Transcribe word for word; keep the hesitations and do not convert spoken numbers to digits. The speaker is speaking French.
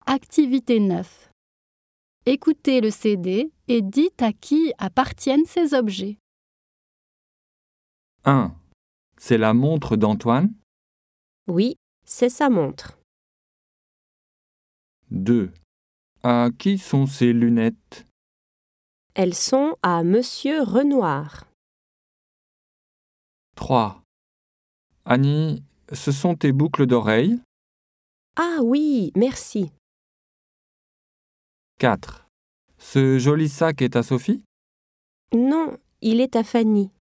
Activité neuf. Écoutez le C D et dites à qui appartiennent ces objets. un. C'est la montre d'Antoine. Oui, c'est sa montre. deux. À qui sont ces lunettes? Elles sont à Monsieur Renoir. trois. Annie, ce sont tes boucles d'oreilles? Ah oui, merci. quatre. Ce joli sac est à Sophie? Non, il est à Fanny.